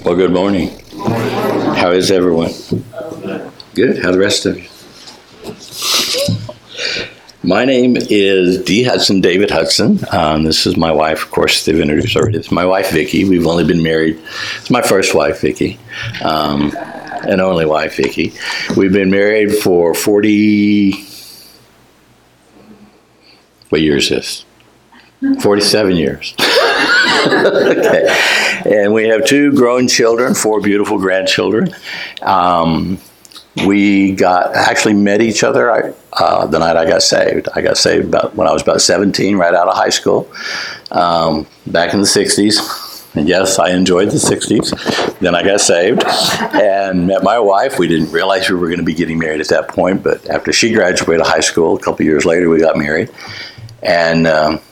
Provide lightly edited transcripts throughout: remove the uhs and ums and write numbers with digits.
Well, good morning. How is everyone? Good. How the rest of you? My name is D. Hudson, David Hudson. This is my wife. Of course, they've introduced already. It's my wife, Vicki. We've only been married. It's my first wife, Vicki, and only wife, Vicki. We've been married for 40. What year is this? 47 years. Okay. And we have 2 grown children, 4 beautiful grandchildren. We actually met each other the night I got saved. I got saved when I was about 17, right out of high school, back in the 60s. And yes, I enjoyed the 60s. Then I got saved and met my wife. We didn't realize we were going to be getting married at that point, but after she graduated high school, a couple years later, we got married. And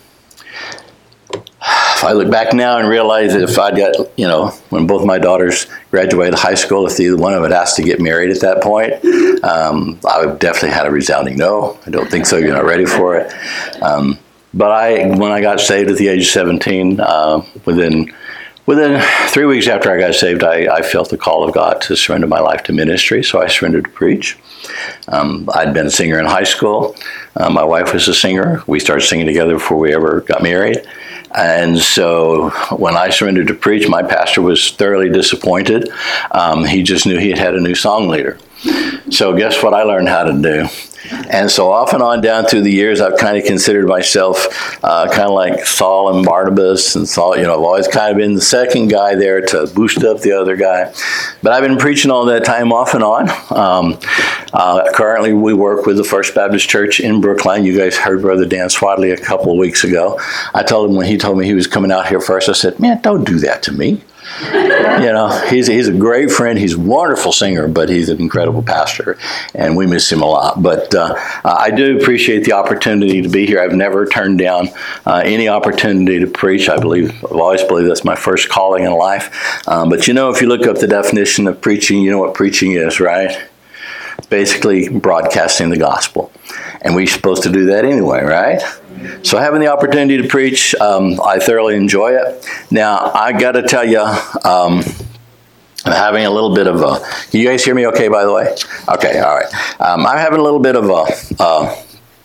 if I look back now and realize that if I'd got, when both my daughters graduated high school, if either one of them had asked to get married at that point, I would definitely had a resounding no. I don't think so. You're not ready for it. But when I got saved at the age of 17, within 3 weeks after I got saved, I felt the call of God to surrender my life to ministry, so I surrendered to preach. I'd been a singer in high school. My wife was a singer. We started singing together before we ever got married. And so when I surrendered to preach, my pastor was thoroughly disappointed. He just knew he had a new song leader. So guess what I learned how to do? And so off and on down through the years, I've kind of considered myself kind of like Saul and Barnabas. And Saul, I've always kind of been the second guy there to boost up the other guy. But I've been preaching all that time off and on. Currently, we work with the First Baptist Church in Brookline. You guys heard Brother Dan Swadley a couple of weeks ago. I told him when he told me he was coming out here first, I said, man, don't do that to me. He's a great friend. He's a wonderful singer, but he's an incredible pastor, and we miss him a lot. But I do appreciate the opportunity to be here. I've never turned down any opportunity to preach. I've always believed that's my first calling in life. But if you look up the definition of preaching, you know what preaching is, right? Basically broadcasting the gospel. And we're supposed to do that anyway, right? So having the opportunity to preach, I thoroughly enjoy it. Now, I got to tell you, I'm having a little bit of a... Can you guys hear me okay, by the way? Okay, all right. I'm having a little bit of a...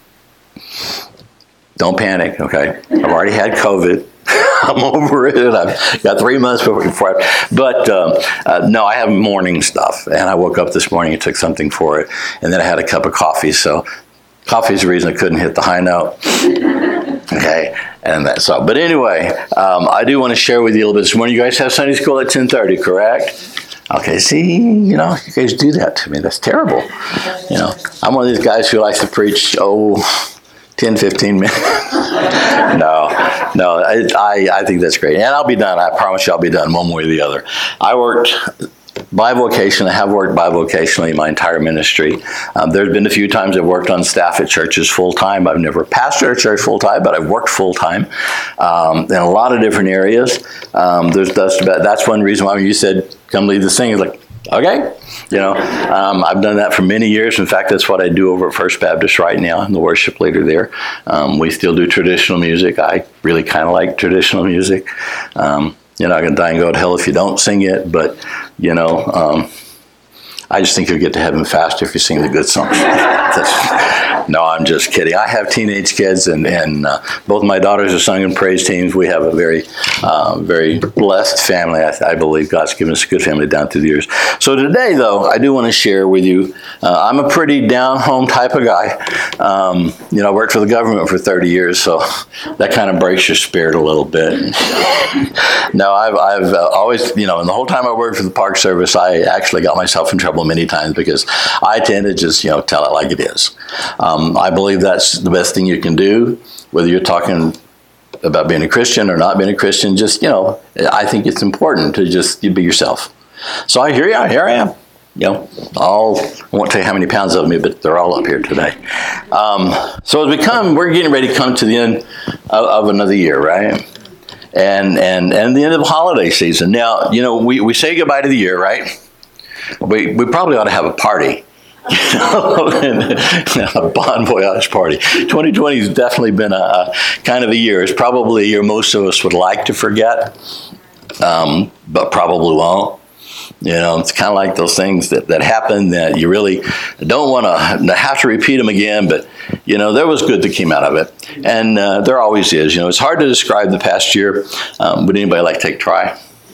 don't panic, okay? I've already had COVID. I'm over it. I've got 3 months before. But no, I have morning stuff. And I woke up this morning and took something for it. And then I had a cup of coffee. So coffee is the reason I couldn't hit the high note. Okay. And that's so. But anyway, I do want to share with you a little bit this morning. You guys have Sunday school at 10:30, correct? Okay, see, you guys do that to me. That's terrible. I'm one of these guys who likes to preach, 10, 15 minutes. No, I think that's great. And I'll be done. I promise you I'll be done one way or the other. I worked bivocationally. I have worked bivocationally my entire ministry. There's been a few times I've worked on staff at churches full-time. I've never pastored a church full-time, but I've worked full-time in a lot of different areas. That's one reason why when you said, come lead the singing, like, okay. I've done that for many years. In fact, that's what I do over at First Baptist right now. I'm the worship leader there. We still do traditional music. I really kind of like traditional music. You're not going to die and go to hell if you don't sing it, but, I just think you'll get to heaven faster if you sing the good songs. No, I'm just kidding. I have teenage kids, and both my daughters are sung in praise teams. We have a very, very blessed family. I believe God's given us a good family down through the years. So today, though, I do want to share with you, I'm a pretty down-home type of guy. I worked for the government for 30 years, so that kind of breaks your spirit a little bit. No, I've always, and the whole time I worked for the Park Service, I actually got myself in trouble many times because I tend to just, tell it like it is. I believe that's the best thing you can do, whether you're talking about being a Christian or not being a Christian. Just, I think it's important to just be yourself. So here I am. I won't tell you how many pounds of me, but they're all up here today. So we're getting ready to come to the end of another year, right? And the end of the holiday season. Now, we say goodbye to the year, right? We probably ought to have a party. A bon voyage party. 2020 has definitely been a kind of a year. It's probably a year most of us would like to forget, but probably won't. You know, it's kind of like those things that happen that you really don't want to have to repeat them again, but, you know, there was good that came out of it. And there always is. You know, it's hard to describe the past year. Would anybody like to take a try?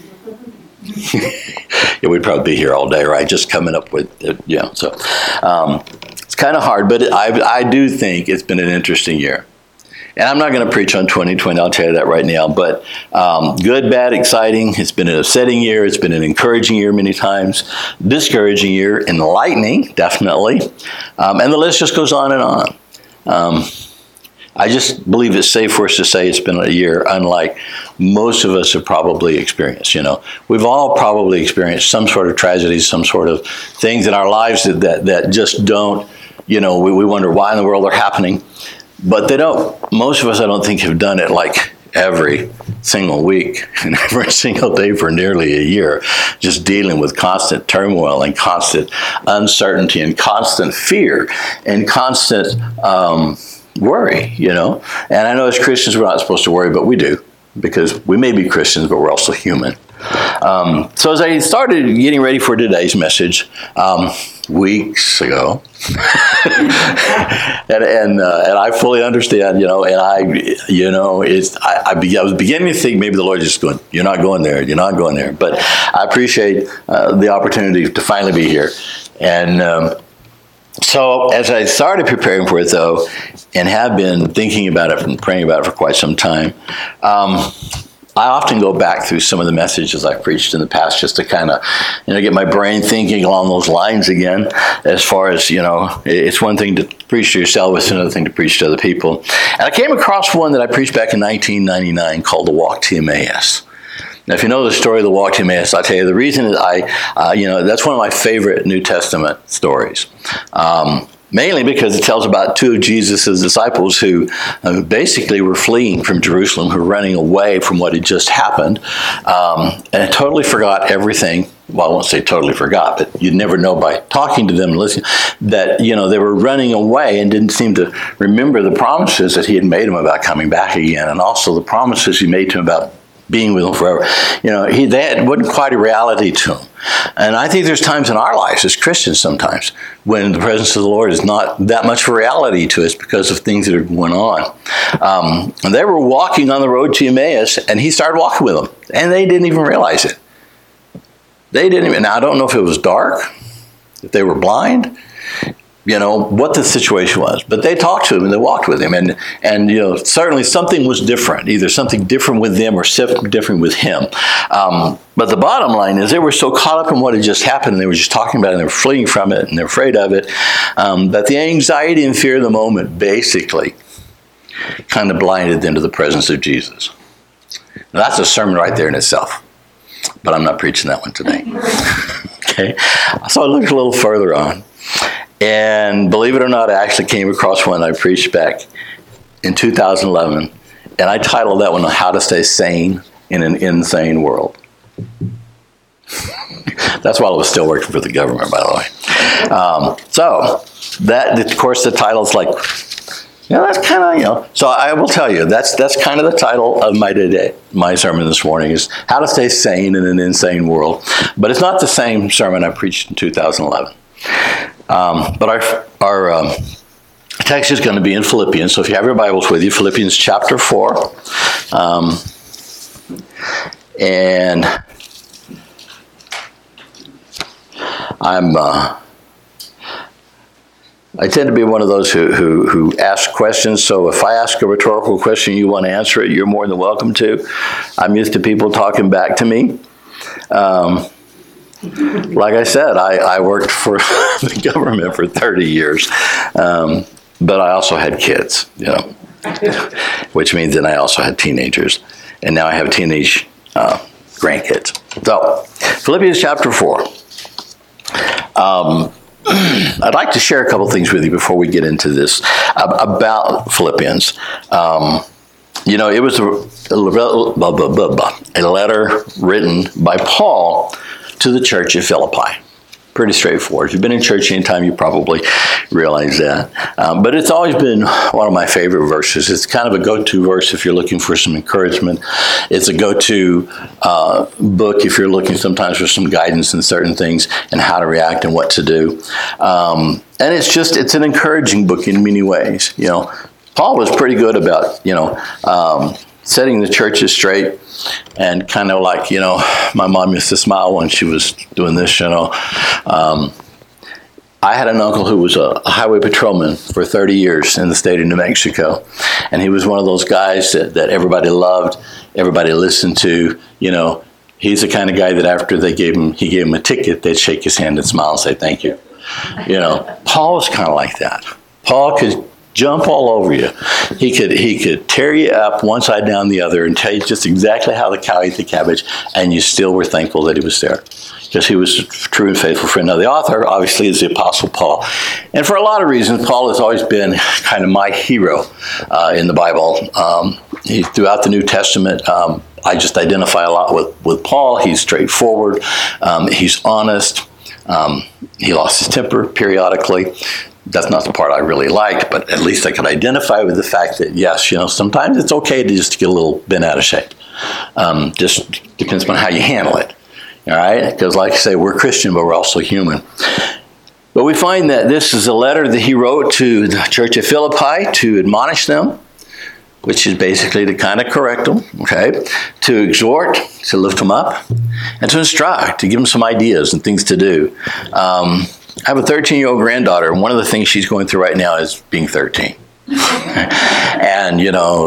Yeah, we'd probably be here all day, right? Just coming up with it. Yeah, so it's kind of hard, but I do think it's been an interesting year. And I'm not going to preach on 2020, I'll tell you that right now. But good, bad, exciting. It's been an upsetting year. It's been an encouraging year many times. Discouraging year, enlightening, definitely. And the list just goes on and on. I just believe it's safe for us to say it's been a year unlike most of us have probably experienced. You know, we've all probably experienced some sort of tragedy, some sort of things in our lives that just don't, you know, we wonder why in the world they're happening. But they don't, most of us, I don't think, have done it like every single week and every single day for nearly a year, just dealing with constant turmoil and constant uncertainty and constant fear and constant worry, you know. And I know as Christians we're not supposed to worry, but we do, because we may be Christians, but we're also human. So as I started getting ready for today's message weeks ago, and I fully understand, you know, and I was beginning to think maybe the Lord is just going, you're not going there, you're not going there. But I appreciate the opportunity to finally be here. And so as I started preparing for it, though, and have been thinking about it and praying about it for quite some time, I often go back through some of the messages I've preached in the past just to kind of, you know, get my brain thinking along those lines again. As far as, you know, it's one thing to preach to yourself, it's another thing to preach to other people. And I came across one that I preached back in 1999 called The Walk to Emmaus. Now, if you know the story of the Walk to Emmaus, I'll tell you the reason is that's one of my favorite New Testament stories. Mainly because it tells about two of Jesus' disciples who basically were fleeing from Jerusalem, who were running away from what had just happened, and totally forgot everything. Well, I won't say totally forgot, but you'd never know by talking to them and listening that, you know, they were running away and didn't seem to remember the promises that he had made them about coming back again, and also the promises he made to them about being with them forever. You know, that wasn't quite a reality to him. And I think there's times in our lives as Christians sometimes when the presence of the Lord is not that much of a reality to us because of things that are going on. And they were walking on the road to Emmaus, and he started walking with them, and they didn't even realize it. They didn't even. Now, I don't know if it was dark, if they were blind, you know, what the situation was. But they talked to him and they walked with him. And you know, certainly something was different, either something different with them or something different with him. But the bottom line is they were so caught up in what had just happened, and they were just talking about it, and they were fleeing from it, and they're afraid of it, that the anxiety and fear of the moment basically kind of blinded them to the presence of Jesus. Now, that's a sermon right there in itself. But I'm not preaching that one today. Okay? So I looked a little further on. And believe it or not, I actually came across one I preached back in 2011. And I titled that one, How to Stay Sane in an Insane World. That's while I was still working for the government, by the way. So that, of course, the title's like, yeah, that's kind of, you know. So I will tell you, that's kind of the title of my sermon this morning is How to Stay Sane in an Insane World. But it's not the same sermon I preached in 2011. But our text is going to be in Philippians. So if you have your Bibles with you, Philippians chapter 4. And I tend to be one of those who ask questions. So if I ask a rhetorical question, you want to answer it, you're more than welcome to. I'm used to people talking back to me. Like I said, I worked for the government for 30 years, but I also had kids, you know, which means that I also had teenagers, and now I have teenage grandkids. So, Philippians chapter 4. I'd like to share a couple things with you before we get into this about Philippians. You know, it was a letter written by Paul to the church at Philippi. Pretty straightforward. If you've been in church any time, you probably realize that. But it's always been one of my favorite verses. It's kind of a go-to verse if you're looking for some encouragement. It's a go-to book if you're looking sometimes for some guidance in certain things and how to react and what to do. And it's an encouraging book in many ways. Paul was pretty good about, setting the churches straight, and kind of like, my mom used to smile when she was doing this, I had an uncle who was a highway patrolman for 30 years in the state of New Mexico. And he was one of those guys that everybody loved, everybody listened to. He's the kind of guy that after he gave him a ticket, they'd shake his hand and smile and say, thank you. Paul was kind of like that. Paul could jump all over you. He could tear you up one side down the other and tell you just exactly how the cow ate the cabbage, and you still were thankful that he was there, because he was a true and faithful friend. Now, the author, obviously, is the Apostle Paul. And for a lot of reasons, Paul has always been kind of my hero in the Bible. Throughout the New Testament, I just identify a lot with Paul. He's straightforward. He's honest. He lost his temper periodically. That's not the part I really liked, but at least I could identify with the fact that, yes, sometimes it's okay to just get a little bent out of shape. Just depends on how you handle it. All right? Because like I say, we're Christian, but we're also human. But we find that this is a letter that he wrote to the church of Philippi to admonish them, which is basically to kind of correct them, okay? To exhort, to lift them up, and to instruct, to give them some ideas and things to do. I have a 13-year-old granddaughter, and one of the things she's going through right now is being 13. And,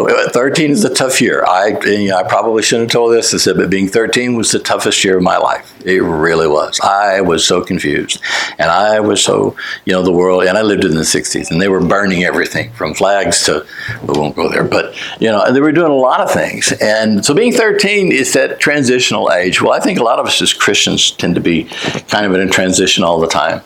13 is a tough year. I probably shouldn't have told this. I said, but being 13 was the toughest year of my life. It really was. I was so confused. And I was so, the world, and I lived in the 60s, and they were burning everything from flags to, we won't go there, but, and they were doing a lot of things. And so being 13 is that transitional age. Well, I think a lot of us as Christians tend to be kind of in a transition all the time.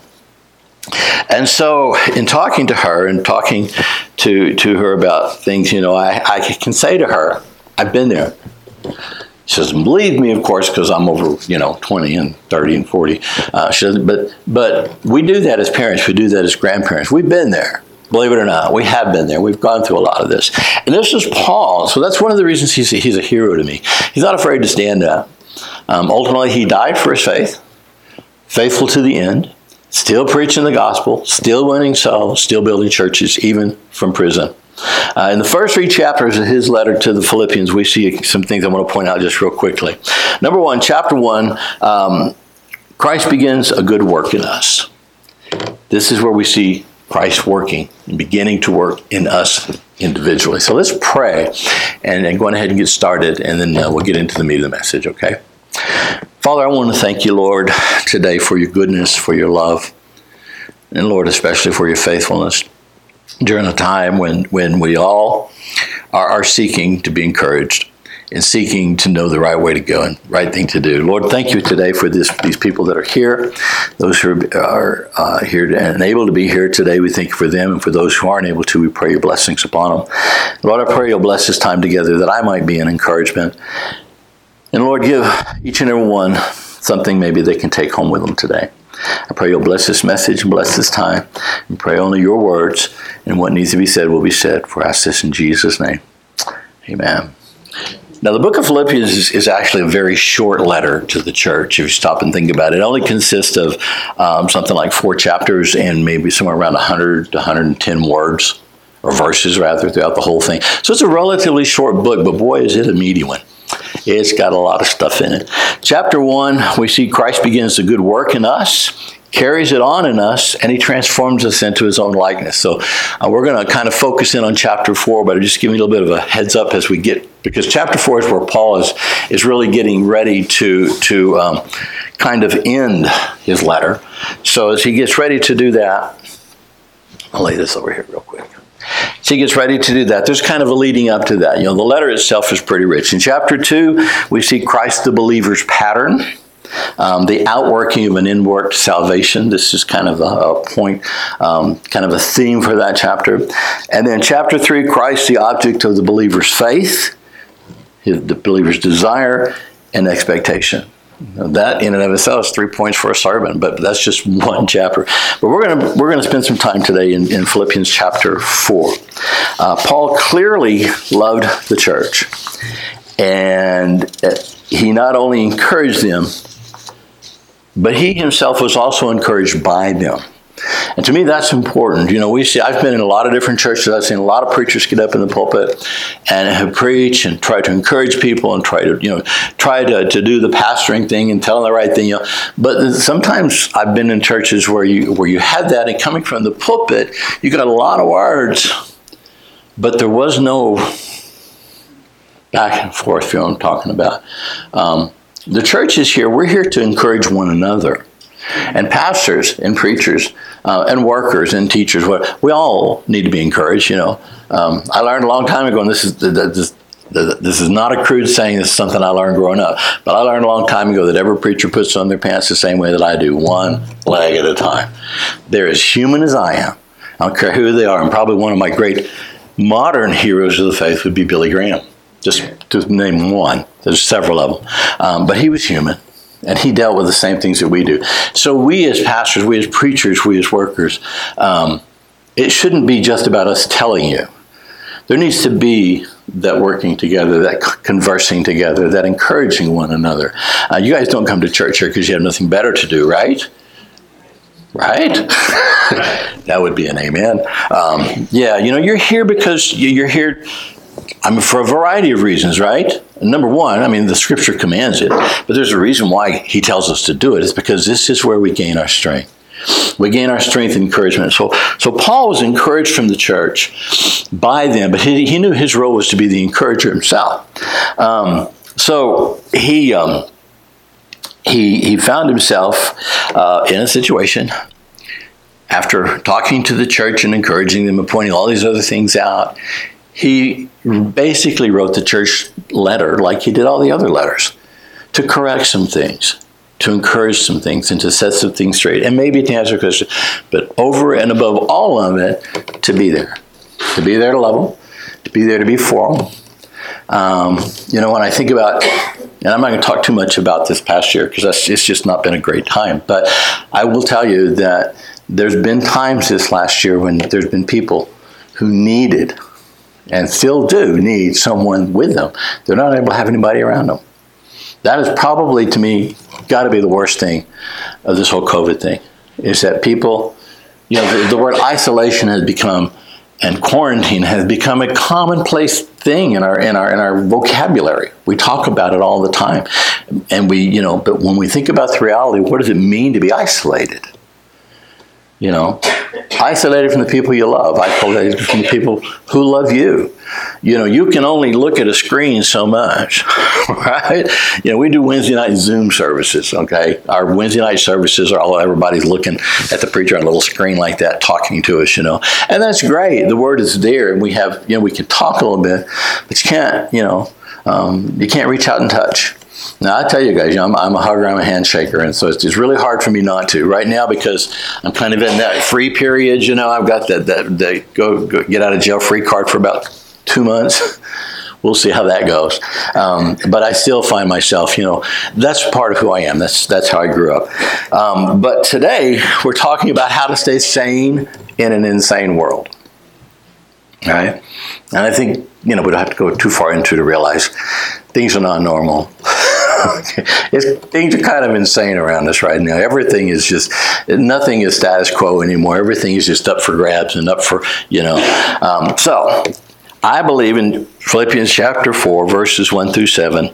And so in talking to her and talking to her about things, I can say to her, I've been there. She doesn't believe me, of course, because I'm over, 20 and 30 and 40. She doesn't, but we do that as parents. We do that as grandparents. We've been there. Believe it or not, we have been there. We've gone through a lot of this. And this is Paul. So that's one of the reasons he's a hero to me. He's not afraid to stand up. Ultimately, he died for his faith, faithful to the end. Still preaching the gospel, still winning souls, still building churches, even from prison. In the first 3 chapters of his letter to the Philippians, we see some things I want to point out just real quickly. Number 1, chapter 1, Christ begins a good work in us. This is where we see Christ working and beginning to work in us individually. So let's pray and go ahead and get started, and then we'll get into the meat of the message, okay? Father, I want to thank you, Lord, today for your goodness, for your love, and Lord, especially for your faithfulness during a time when we all are seeking to be encouraged and seeking to know the right way to go and right thing to do. Lord, thank you today for these people that are here, those who are here and able to be here today. We thank you for them, and for those who aren't able to, we pray your blessings upon them. Lord, I pray you'll bless this time together, that I might be an encouragement. And Lord, give each and every one something maybe they can take home with them today. I pray you'll bless this message and bless this time, and pray only your words and what needs to be said will be said. For I ask this in Jesus' name. Amen. Now, the book of Philippians is actually a very short letter to the church, if you stop and think about it. It only consists of something like 4 chapters and maybe somewhere around 100 to 110 words, or verses rather, throughout the whole thing. So it's a relatively short book, but boy, is it a meaty one. It's got a lot of stuff in it. Chapter 1, we see Christ begins a good work in us, carries it on in us, and he transforms us into his own likeness. So we're going to kind of focus in on chapter 4, but I'll just give you a little bit of a heads up as we get, because chapter 4 is where Paul is really getting ready to kind of end his letter. So as he gets ready to do that, I'll lay this over here real quick. So he gets ready to do that. There's kind of a leading up to that. The letter itself is pretty rich. In chapter 2, we see Christ the believer's pattern, the outworking of an inward salvation. This is kind of a point, kind of a theme for that chapter. And then chapter 3, Christ the object of the believer's faith, the believer's desire and expectation. That in and of itself is 3 points for a sermon, but that's just one chapter. But we're gonna spend some time today in Philippians chapter 4. Paul clearly loved the church, and he not only encouraged them, but he himself was also encouraged by them. And to me, that's important. You know, I've been in a lot of different churches. I've seen a lot of preachers get up in the pulpit and have preached and tried to encourage people and try to do the pastoring thing and tell them the right thing. You know, but sometimes I've been in churches where you had that, and coming from the pulpit, you got a lot of words, but there was no back and forth. You know what I'm talking about? The church is here. We're here to encourage one another. And pastors and preachers and workers and teachers, we all need to be encouraged. You know, I learned a long time ago, and this is not a crude saying. This is something I learned growing up. But I learned a long time ago that every preacher puts on their pants the same way that I do, one leg at a time. They're as human as I am. I don't care who they are. And probably one of my great modern heroes of the faith would be Billy Graham. Just to name one. There's several of them. But he was human. And he dealt with the same things that we do. So we as pastors, we as preachers, we as workers, it shouldn't be just about us telling you. There needs to be that working together, that conversing together, that encouraging one another. You guys don't come to church here because you have nothing better to do, right? Right? That would be an amen. Yeah, you know, you're here because you're here for a variety of reasons, right? Number one, I mean, the scripture commands it, but there's a reason why he tells us to do it. It's because this is where we gain our strength. We gain our strength and encouragement. So Paul was encouraged from the church by them, but he knew his role was to be the encourager himself. So he found himself in a situation after talking to the church and encouraging them and pointing all these other things out. He basically wrote the church letter like he did all the other letters to correct some things, to encourage some things, and to set some things straight. And maybe to answer a question, but over and above all of it, to be there. To be there to love them, to be there to be for them. You know, when I think about, and I'm not going to talk too much about this past year because it's just not been a great time, but I will tell you that there's been times this last year when there's been people who needed and still do need someone with them. They're not able to have anybody around them. That is probably, to me, got to be the worst thing of this whole COVID thing, is that people, you know, the word isolation has become, and quarantine has become a commonplace thing in our vocabulary. We talk about it all the time. And but when we think about the reality, what does it mean to be isolated? You know, isolated from the people you love, isolated from the people who love you. You know, you can only look at a screen so much, right? You know, we do Wednesday night Zoom services, okay? Our Wednesday night services are all, everybody's looking at the preacher on a little screen like that, talking to us, you know. And that's great. The word is there, and we have, you know, we can talk a little bit, but you can't, you can't reach out and touch. Now, I tell you guys, I'm a hugger, I'm a handshaker, and so it's really hard for me not to right now because I'm kind of in that free period. You know, I've got that go get out of jail free card for about 2 months. We'll see how that goes. But I still find myself, you know, that's part of who I am. That's how I grew up. But today we're talking about how to stay sane in an insane world. All right, and I think, you know, we don't have to go too far into to realize things are not normal. Things are kind of insane around us right now. Everything is just, nothing is status quo anymore. Everything is just up for grabs and up for, you know. So I believe in Philippians chapter 4, verses 1 through 7.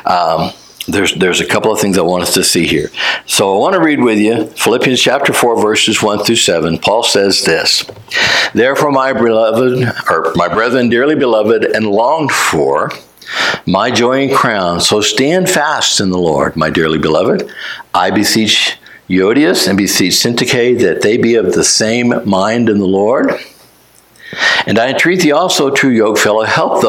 There's a couple of things I want us to see here. So I want to read with you Philippians chapter 4, verses 1 through 7. Paul says this: "Therefore, my brethren, dearly beloved and longed for, my joy and crown, so stand fast in the Lord, my dearly beloved. I beseech Euodias and beseech Syntyche that they be of the same mind in the Lord. And I entreat thee also, true yokefellow, help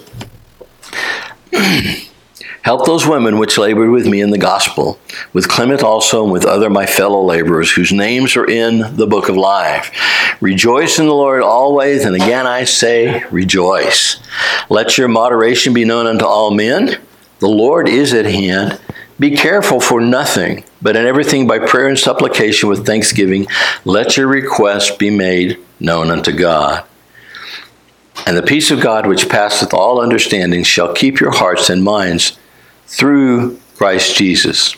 those women which labored with me in the gospel, with Clement also, and with other my fellow laborers, whose names are in the book of life. Rejoice in the Lord always, and again I say, rejoice. Let your moderation be known unto all men. The Lord is at hand. Be careful for nothing, but in everything by prayer and supplication with thanksgiving, let your requests be made known unto God. And the peace of God, which passeth all understanding, shall keep your hearts and minds through Christ Jesus.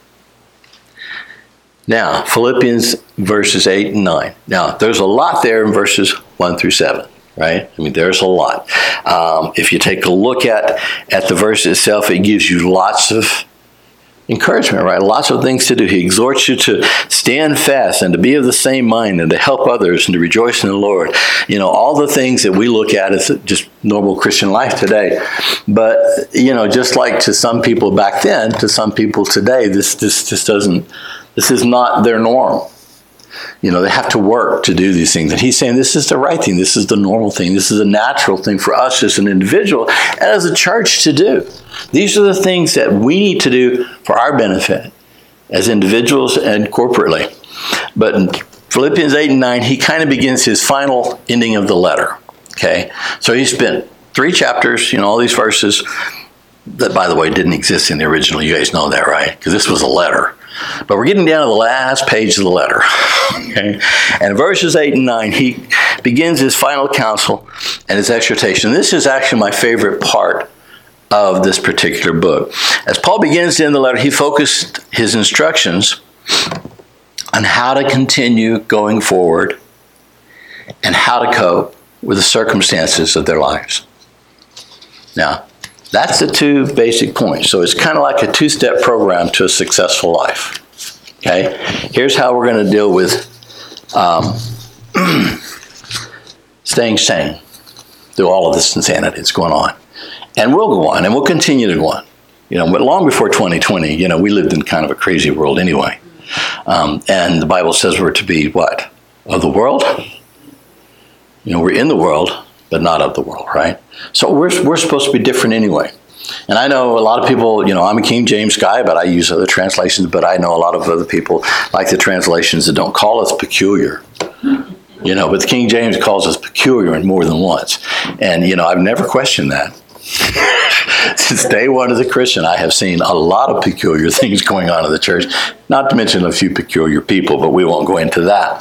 Now, Philippians verses 8 and 9. Now, there's a lot there in verses 1 through 7, right? I mean, there's a lot. If you take a look at the verse itself, it gives you lots of encouragement, right? Lots of things to do. He exhorts you to stand fast and to be of the same mind and to help others and to rejoice in the Lord. You know, all the things that we look at as just normal Christian life today. But, you know, just like to some people back then, to some people today, this is not their norm. You know, they have to work to do these things. And he's saying this is the right thing. This is the normal thing. This is a natural thing for us as an individual and as a church to do. These are the things that we need to do for our benefit as individuals and corporately. But in Philippians 8 and 9, he kind of begins his final ending of the letter. Okay? So he spent 3 chapters, you know, all these verses that, by the way, didn't exist in the original. You guys know that, right? Because this was a letter. But we're getting down to the last page of the letter. Okay? And in verses 8 and 9, he begins his final counsel and his exhortation. This is actually my favorite part of this particular book. As Paul begins to end the letter, he focused his instructions on how to continue going forward and how to cope with the circumstances of their lives. Now, that's the 2 basic points. So it's kind of like a 2-step program to a successful life. Okay? Here's how we're going to deal with staying sane through all of this insanity that's going on. And we'll go on, and we'll continue to go on. You know, but long before 2020, you know, we lived in kind of a crazy world anyway. And the Bible says we're to be what? Of the world? You know, we're in the world, but not of the world, right? So we're supposed to be different anyway. And I know a lot of people, you know, I'm a King James guy, but I use other translations, but I know a lot of other people like the translations that don't call us peculiar. You know, but the King James calls us peculiar in more than once. And, you know, I've never questioned that. Since day one as a Christian, I have seen a lot of peculiar things going on in the church, not to mention a few peculiar people, but we won't go into that.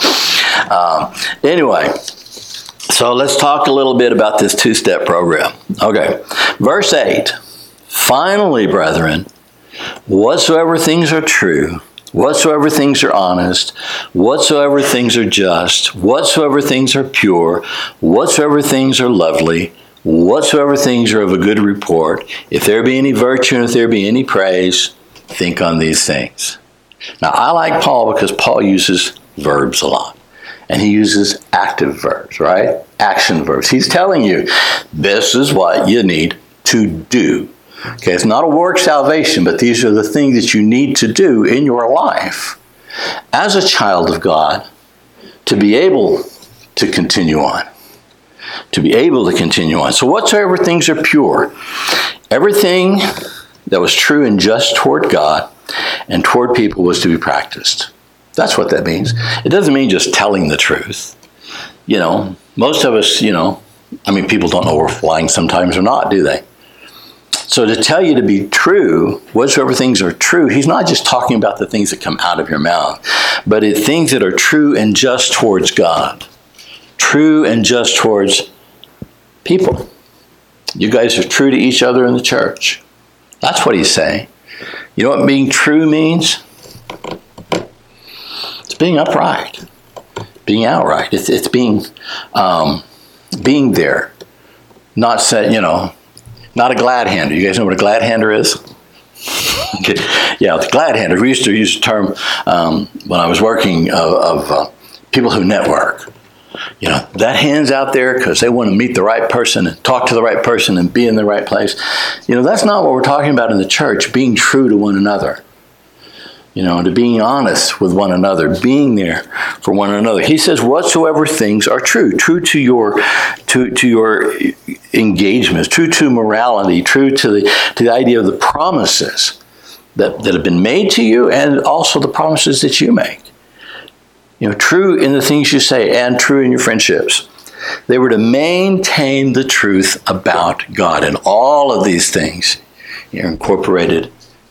Anyway, so let's talk a little bit about this 2-step program. Okay, verse 8. Finally, brethren, whatsoever things are true, whatsoever things are honest, whatsoever things are just, whatsoever things are pure, whatsoever things are lovely, whatsoever things are of a good report, if there be any virtue and if there be any praise, think on these things. Now, I like Paul because Paul uses verbs a lot. And he uses active verbs, right? Action verbs. He's telling you, this is what you need to do. Okay, it's not a work salvation, but these are the things that you need to do in your life as a child of God to be able to continue on. To be able to continue on. So whatsoever things are pure, everything that was true and just toward God and toward people was to be practiced. That's what that means. It doesn't mean just telling the truth. You know, most of us, you know, I mean, people don't know we're lying sometimes or not, do they? So to tell you to be true, whatsoever things are true, he's not just talking about the things that come out of your mouth, but things that are true and just towards God. True and just towards people. You guys are true to each other in the church. That's what he's saying. You know what being true means? It's being upright. Being outright. It's being there. Not say, you know, not a glad hander. You guys know what a glad hander is? Okay. Yeah, the glad hander. We used to use the term when I was working of people who network. You know, that hand's out there because they want to meet the right person and talk to the right person and be in the right place. You know, that's not what we're talking about in the church, being true to one another. You know, to being honest with one another, being there for one another. He says, whatsoever things are true, true to your engagements, true to morality, true to the idea of the promises that have been made to you and also the promises that you make. You know, true in the things you say and true in your friendships. They were to maintain the truth about God. And all of these things are incorporated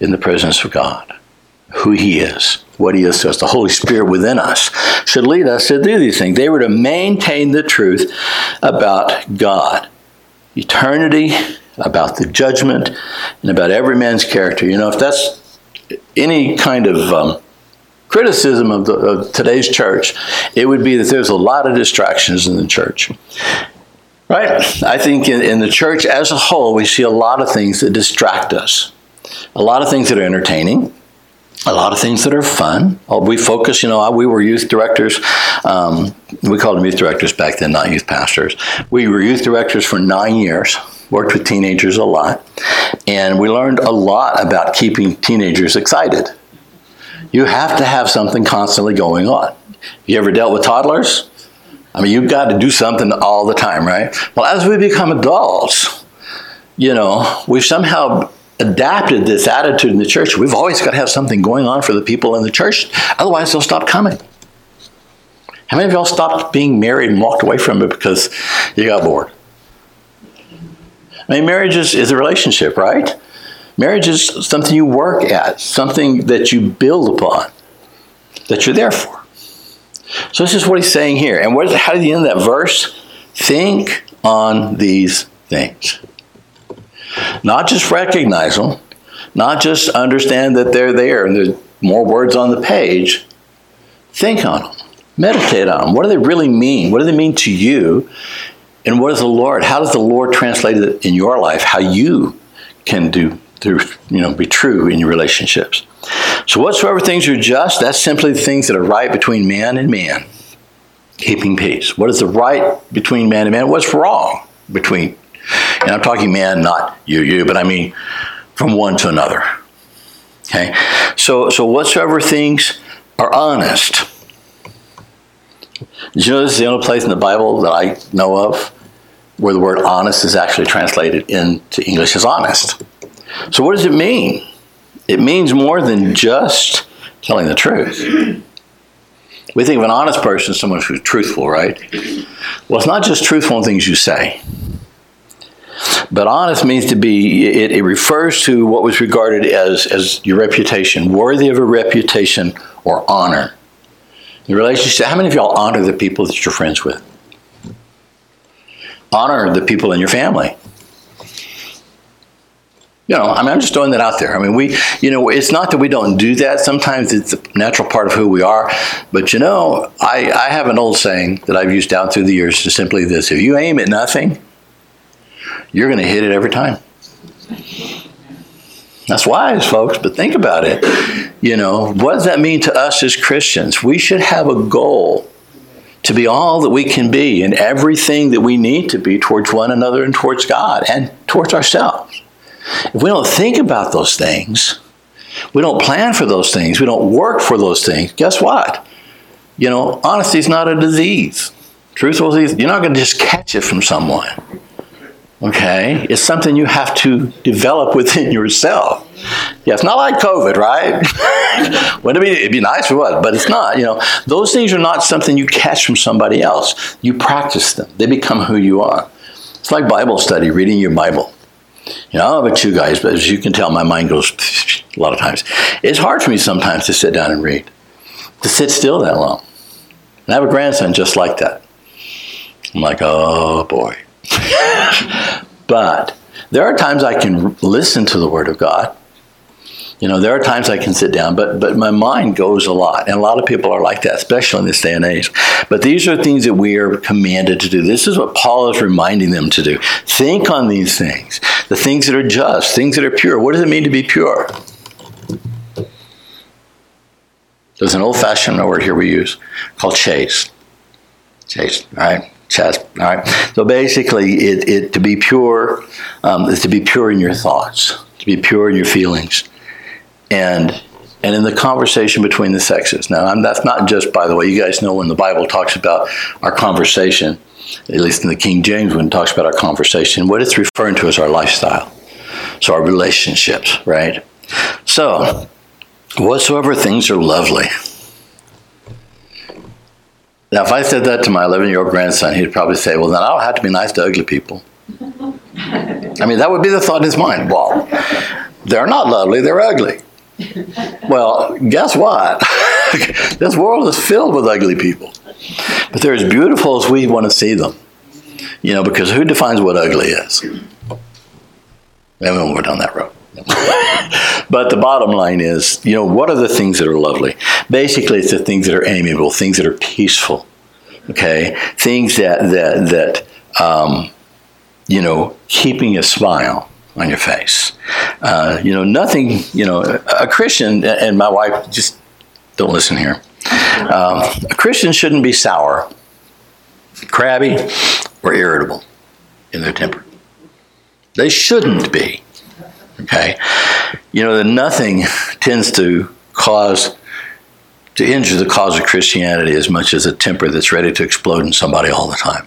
in the presence of God, who he is, what he is to us. The Holy Spirit within us should lead us to do these things. They were to maintain the truth about God, eternity, about the judgment, and about every man's character. You know, if that's any kind of criticism of today's church, it would be that there's a lot of distractions in the church. Right? I think in the church as a whole, we see a lot of things that distract us. A lot of things that are entertaining. A lot of things that are fun. We focus, we were youth directors. We called them youth directors back then, not youth pastors. We were youth directors for 9 years. Worked with teenagers a lot. And we learned a lot about keeping teenagers excited. You have to have something constantly going on. You ever dealt with toddlers? I mean, you've got to do something all the time, right? Well, as we become adults, we've somehow adapted this attitude in the church. We've always got to have something going on for the people in the church. Otherwise, they'll stop coming. How many of y'all stopped being married and walked away from it because you got bored? I mean, marriage is a relationship, right? Marriage is something you work at, something that you build upon, that you're there for. So this is what he's saying here. And how did he end that verse? Think on these things. Not just recognize them, not just understand that they're there and there's more words on the page. Think on them. Meditate on them. What do they really mean? What do they mean to you? And how does the Lord translate it in your life? How you can be true in your relationships. So whatsoever things are just, that's simply the things that are right between man and man. Keeping peace. What is the right between man and man? What's wrong between, and I'm talking man, not you, but I mean from one to another. Okay? So whatsoever things are honest. Did you know this is the only place in the Bible that I know of where the word honest is actually translated into English as honest? So what does it mean? It means more than just telling the truth. We think of an honest person as someone who's truthful, right? Well, it's not just truthful in things you say. But honest means to be, it refers to what was regarded as your reputation, worthy of a reputation or honor. The relationship, how many of y'all honor the people that you're friends with? Honor the people in your family. I'm just throwing that out there. I mean, it's not that we don't do that. Sometimes it's a natural part of who we are. But I have an old saying that I've used down through the years, is simply this: if you aim at nothing, you're going to hit it every time. That's wise, folks, but think about it. What does that mean to us as Christians? We should have a goal to be all that we can be and everything that we need to be towards one another and towards God and towards ourselves. If we don't think about those things, we don't plan for those things, we don't work for those things, guess what? Honesty is not a disease. Truthfulness, you're not going to just catch it from someone. Okay? It's something you have to develop within yourself. Yeah, it's not like COVID, right? It'd be nice for what, but it's not. Those things are not something you catch from somebody else. You practice them. They become who you are. It's like Bible study, reading your Bible. I don't know about you guys, but as you can tell, my mind goes a lot of times. It's hard for me sometimes to sit down and read, to sit still that long. And I have a grandson just like that. I'm like, oh boy. But there are times I can listen to the Word of God. There are times I can sit down, but my mind goes a lot. And a lot of people are like that, especially in this day and age. But these are things that we are commanded to do. This is what Paul is reminding them to do. Think on these things. The things that are just, things that are pure. What does it mean to be pure? There's an old-fashioned word here we use called chaste. Chaste, all right? Chest, all right? So basically, it to be pure is to be pure in your thoughts, to be pure in your feelings. And in the conversation between the sexes. Now, that's not just, by the way, you guys know when the Bible talks about our conversation, at least in the King James, when it talks about our conversation, what it's referring to is our lifestyle. So our relationships, right? So, whatsoever things are lovely. Now, if I said that to my 11-year-old grandson, he'd probably say, well, then I don't have to be nice to ugly people. I mean, that would be the thought in his mind. Well, They're not lovely, they're ugly. Well, guess what? This world is filled with ugly people. But they're as beautiful as we want to see them. Because who defines what ugly is? And we won't go down that road. But the bottom line is, what are the things that are lovely? Basically, it's the things that are amiable, things that are peaceful. Okay? Things that keeping a smile on your face. Nothing, a Christian, and my wife, just don't listen here. A Christian shouldn't be sour, crabby, or irritable in their temper. They shouldn't be. Okay? That nothing tends to injure the cause of Christianity as much as a temper that's ready to explode in somebody all the time.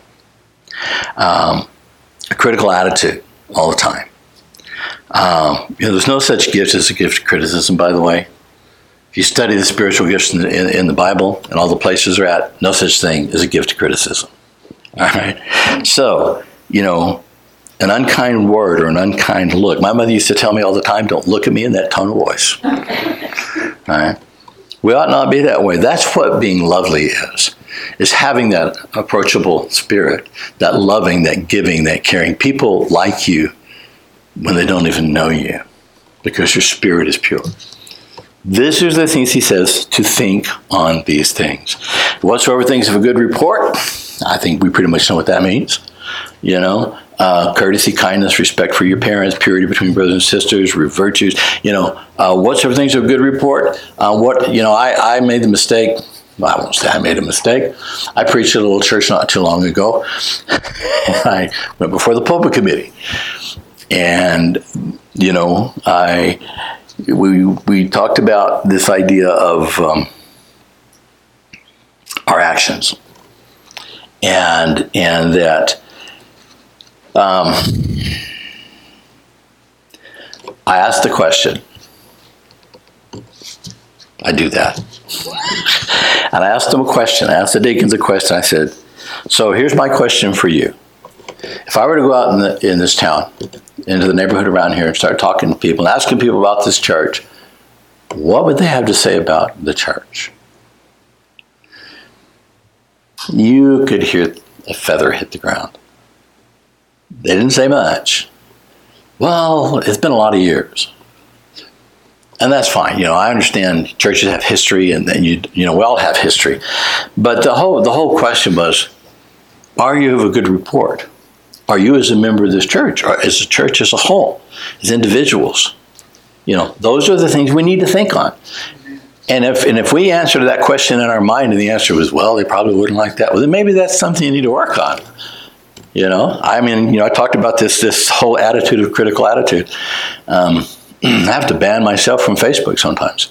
A critical attitude all the time. There's no such gift as a gift of criticism, by the way. If you study the spiritual gifts in the Bible and all the places they're at, no such thing as a gift of criticism. All right? So, an unkind word or an unkind look. My mother used to tell me all the time, don't look at me in that tone of voice. All right? We ought not be that way. That's what being lovely is having that approachable spirit, that loving, that giving, that caring. People like you when they don't even know you because your spirit is pure. These are the things he says to think on these things. Whatsoever things of a good report, I think we pretty much know what that means. Courtesy, kindness, respect for your parents, purity between brothers and sisters, virtues. Whatsoever things of a good report. I made the mistake. Well, I won't say I made a mistake. I preached at a little church not too long ago. I went before the pulpit committee. And, we talked about this idea of our actions. And that I asked the question. I do that. And I asked them a question. I asked the deacons a question. I said, so here's my question for you. If I were to go out in this town, into the neighborhood around here and start talking to people and asking people about this church, what would they have to say about the church? You could hear a feather hit the ground. They didn't say much. Well, it's been a lot of years. And that's fine. I understand churches have history and we all have history. But the whole question was, are you of a good report? Are you as a member of this church, or as a church as a whole, as individuals? Those are the things we need to think on. And if we answer that question in our mind and the answer was, well, they probably wouldn't like that, well, then maybe that's something you need to work on. I talked about this whole attitude of critical attitude. I have to ban myself from Facebook sometimes,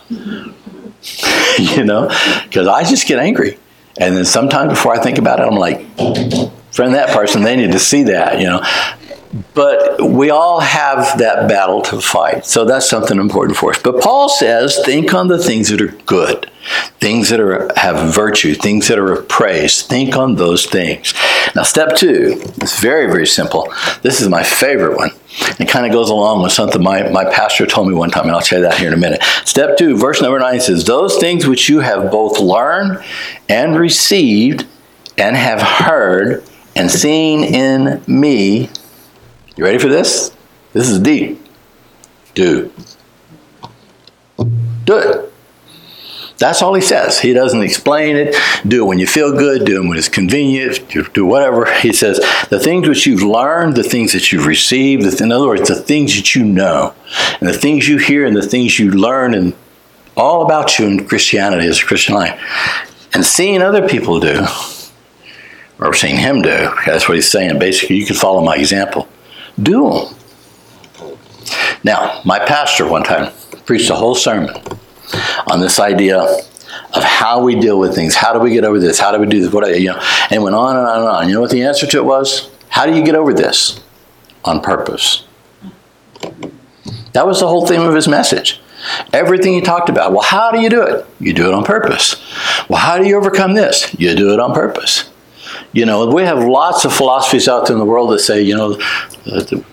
because I just get angry. And then sometimes before I think about it, I'm like, friend that person, they need to see that, But we all have that battle to fight. So that's something important for us. But Paul says, think on the things that are good, things that have virtue, things that are of praise. Think on those things. Now, step 2 is very, very simple. This is my favorite one. It kind of goes along with something my pastor told me one time, and I'll tell you that here in a minute. Step 2, verse number 9 says, those things which you have both learned and received and have heard and seen in me. You ready for this? This is deep. Do it. That's all he says. He doesn't explain it. Do it when you feel good. Do it when it's convenient. Do whatever. He says, the things which you've learned, the things that you've received, in other words, the things that you know, and the things you hear and the things you learn and all about you in Christianity as a Christian life. And seeing other people do, or seeing him do, that's what he's saying. Basically, you can follow my example. Do them. Now, my pastor one time preached a whole sermon on this idea of how we deal with things. How do we get over this? How do we do this? And went on and on and on. You know what the answer to it was? How do you get over this? On purpose. That was the whole theme of his message. Everything he talked about. Well, how do you do it? You do it on purpose. Well, how do you overcome this? You do it on purpose. We have lots of philosophies out there in the world that say,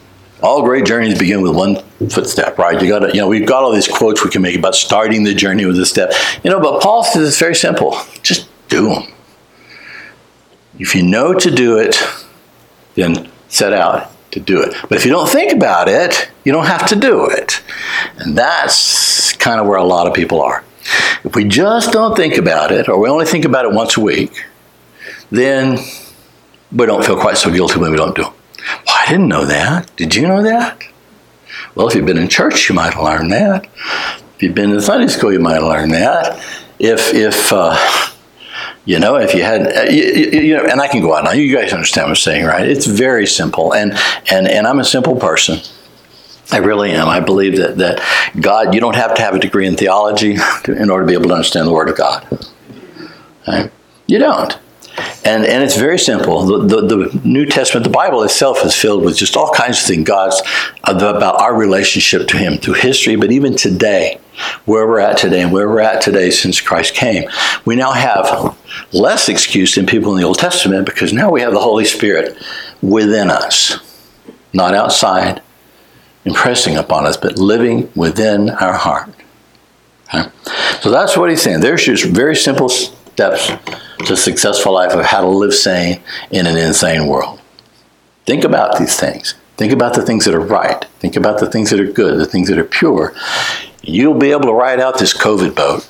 All great journeys begin with one footstep, right? We've got all these quotes we can make about starting the journey with a step. But Paul says it's very simple. Just do them. If you know to do it, then set out to do it. But if you don't think about it, you don't have to do it. And that's kind of where a lot of people are. If we just don't think about it, or we only think about it once a week, then we don't feel quite so guilty when we don't do it. Well, I didn't know that. Did you know that? Well, if you've been in church, you might have learned that. If you've been in Sunday school, you might have learned that. If you had, and I can go on now. You guys understand what I'm saying, right? It's very simple, and I'm a simple person. I really am. I believe that God, you don't have to have a degree in theology in order to be able to understand the Word of God. Right? You don't. And it's very simple. The New Testament, the Bible itself is filled with just all kinds of things about our relationship to Him through history, but even today, where we're at today and where we're at today since Christ came. We now have less excuse than people in the Old Testament because now we have the Holy Spirit within us, not outside, impressing upon us, but living within our heart. Okay? So that's what he's saying. There's just very simple steps to a successful life of how to live sane in an insane world. Think about these things. Think about the things that are right. Think about the things that are good, the things that are pure. You'll be able to ride out this COVID boat.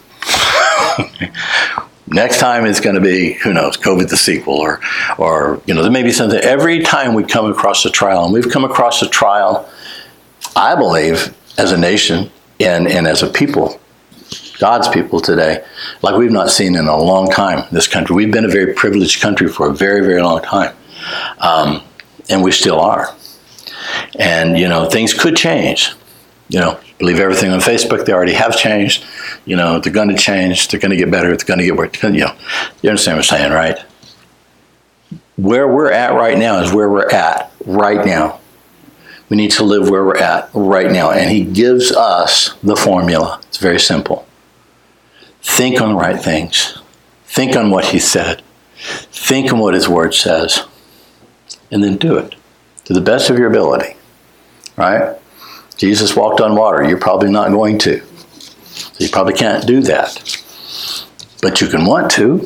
Next time it's going to be, who knows, COVID the sequel, or there may be something. Every time we come across a trial, and we've come across a trial, I believe, as a nation and as a people, God's people today, like we've not seen in a long time in this country. We've been a very privileged country for a very, very long time. And we still are. And, things could change. Believe everything on Facebook, they already have changed. They're going to change. They're going to get better. It's going to get worse. You understand what I'm saying, right? Where we're at right now is where we're at right now. We need to live where we're at right now. And He gives us the formula. It's very simple. Think on the right things. Think on what He said. Think on what His Word says. And then do it to the best of your ability. Right? Jesus walked on water. You're probably not going to. So you probably can't do that. But you can want to.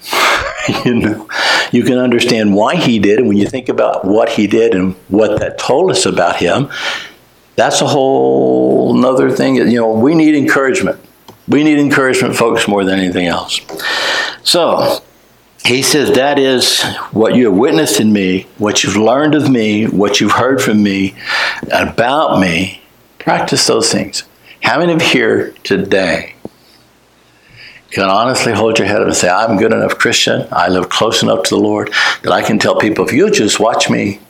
You can understand why He did. And when you think about what He did and what that told us about Him, that's a whole nother thing. We need encouragement. We need encouragement, folks, more than anything else. So, he says, that is what you have witnessed in me, what you've learned of me, what you've heard from me, about me. Practice those things. How many of you here today can honestly hold your head up and say, I'm a good enough Christian, I live close enough to the Lord, that I can tell people, if you'll just watch me.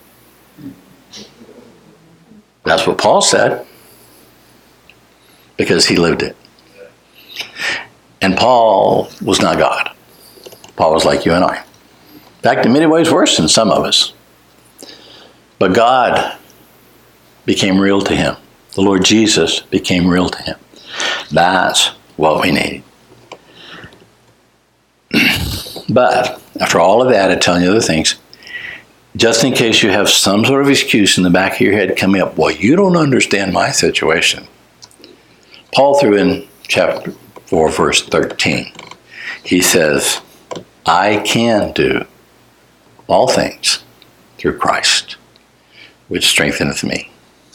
That's what Paul said, because he lived it. And Paul was not God. Paul was like you and I. In fact, in many ways worse than some of us. But God became real to him. The Lord Jesus became real to him. That's what we need. But after all of that, I'm telling you other things, just in case you have some sort of excuse in the back of your head coming up, well, you don't understand my situation. Paul threw in chapter 4, verse 13. He says, I can do all things through Christ, which strengtheneth me.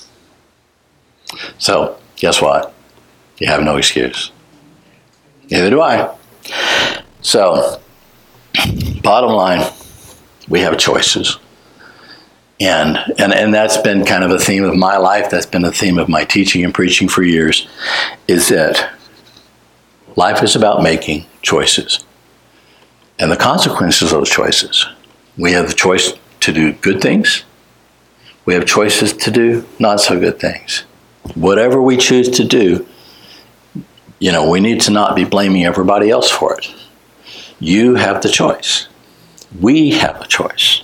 So, guess what? You have no excuse. Neither do I. So, bottom line, we have choices. And that's been kind of a theme of my life. That's been a theme of my teaching and preaching for years, is that life is about making choices and the consequences of those choices. We have the choice to do good things. We have choices to do not so good things. Whatever we choose to do, we need to not be blaming everybody else for it. You have the choice. We have a choice.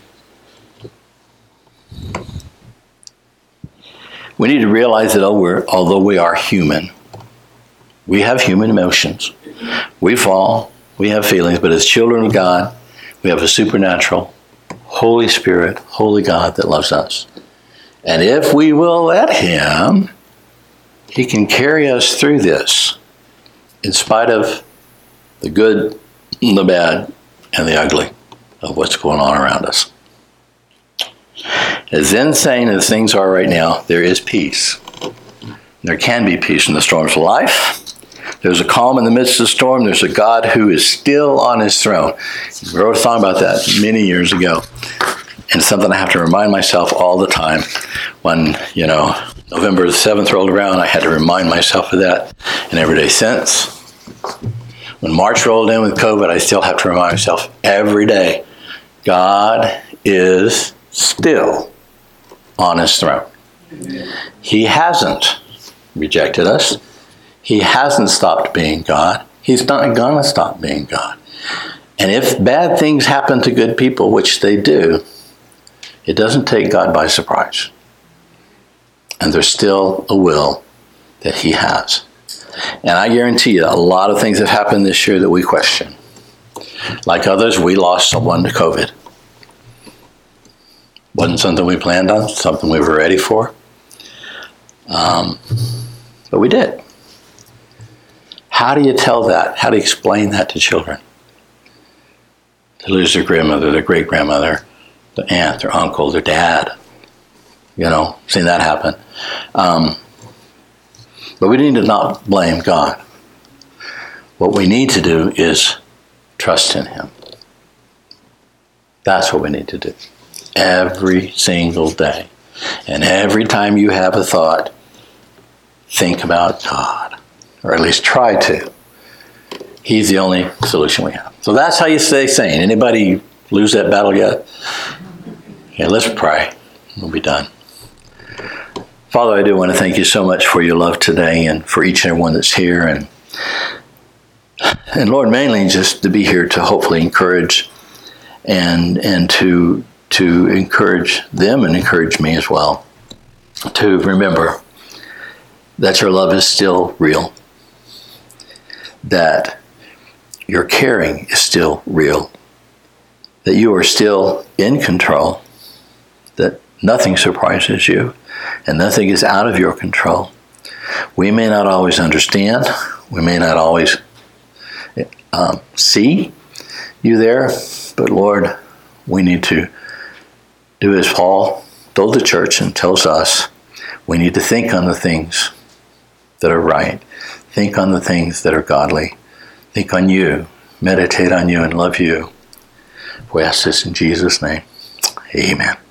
We need to realize that although we are human, we have human emotions. We fall, we have feelings, but as children of God, we have a supernatural, Holy Spirit, Holy God that loves us. And if we will let him, he can carry us through this in spite of the good, the bad, and the ugly of what's going on around us. As insane as things are right now, there is peace. There can be peace in the storms of life. There's a calm in the midst of the storm. There's a God who is still on his throne. We wrote a song about that many years ago. And it's something I have to remind myself all the time. When, November the 7th rolled around, I had to remind myself of that. And every day since. When March rolled in with COVID, I still have to remind myself every day, God is still on his throne. He hasn't rejected us. He hasn't stopped being God. He's not going to stop being God. And if bad things happen to good people, which they do, it doesn't take God by surprise. And there's still a will that he has. And I guarantee you, a lot of things have happened this year that we question. Like others, we lost someone to COVID. Wasn't something we planned on, something we were ready for. But we did. How do you tell that? How do you explain that to children? To lose their grandmother, their great-grandmother, their aunt, their uncle, their dad. Seen that happen. But we need to not blame God. What we need to do is trust in him. That's what we need to do. Every single day. And every time you have a thought, think about God. Or at least try to. He's the only solution we have. So that's how you stay sane. Anybody lose that battle yet? Okay, let's pray. We'll be done. Father, I do want to thank you so much for your love today and for each and every one that's here. And Lord, mainly just to be here to hopefully encourage and to encourage them and encourage me as well. To remember that your love is still real. That your caring is still real. That you are still in control. That nothing surprises you. And nothing is out of your control. We may not always understand. We may not always see you there. But Lord, we need to do as Paul told the church and tells us. We need to think on the things that are right. Think on the things that are godly. Think on you. Meditate on you and love you. We ask this in Jesus' name. Amen.